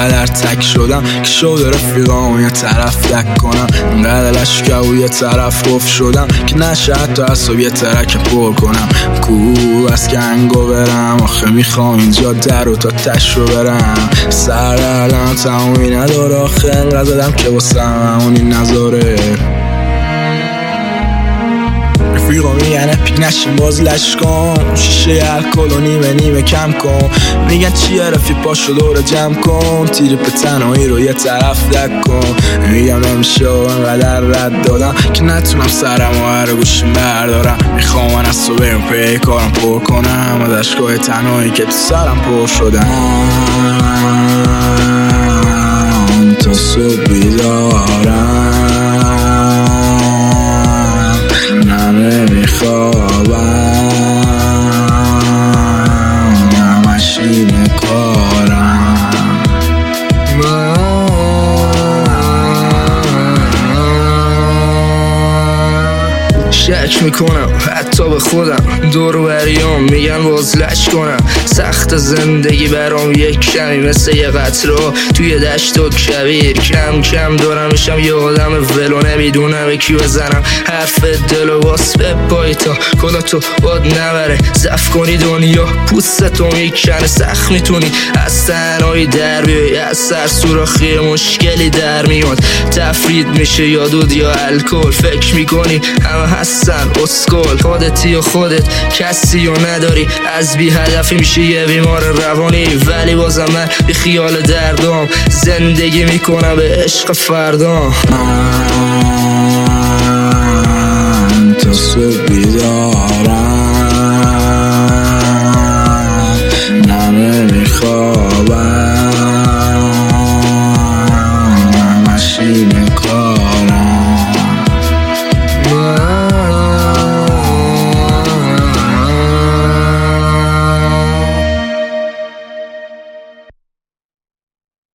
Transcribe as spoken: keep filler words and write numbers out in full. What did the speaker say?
انقدر تک شدم که شد رفیقام یه طرف دک کنم، انقدر لشکه و یه طرف گفت شدم که نشه حتی اصاب یه ترک پر کنم. کو از کنگو برم آخه میخوام اینجا در و تا تش رو برم، سر دردم تمومی نداره آخه انقدر زدم که واسه همونی نذاره. رفیقا میگن اپیک نشیم باز لش کن، شیشه الکل و نیمه نیمه کم کن، میگن چیه رفیق پاشو دور جمع کن، تیر به تنهایی رو یه طرف دک کن. میگم نمیشه و انقدر رد دادم که نتونم سرم و هر گوشیم بردارم، میخوام من از تو بریم پی کارم پر کنم، از اشکای تنهایی که تو سرم پر شدم. تا صبح بیدارم شک میکنم حتی به خودم، دور و بریام میگن باز لش کنم. سخت زندگی برام یک کمی مثل یه قطره توی دشت و کبیر، کم کم دارم میشم یه آدم ولو، نمیدونم کی بزنم حرف دل و واس به پای تا کلا تو باد نبره. زف کنی دنیا پوستتو میکنه، سخت میتونی از تنهایی در بیای، از سر سوراخی مشکلی در میاد، تفرید میشه یا دود یا الکل، فکر میکنی همه هستن اسکل، خودتی و خودت کسی و نداری، از بی هدفی میشه یه بیمار روانی. ولی بازم من بی خیال دردام زندگی میکنم به عشق فردام. من تا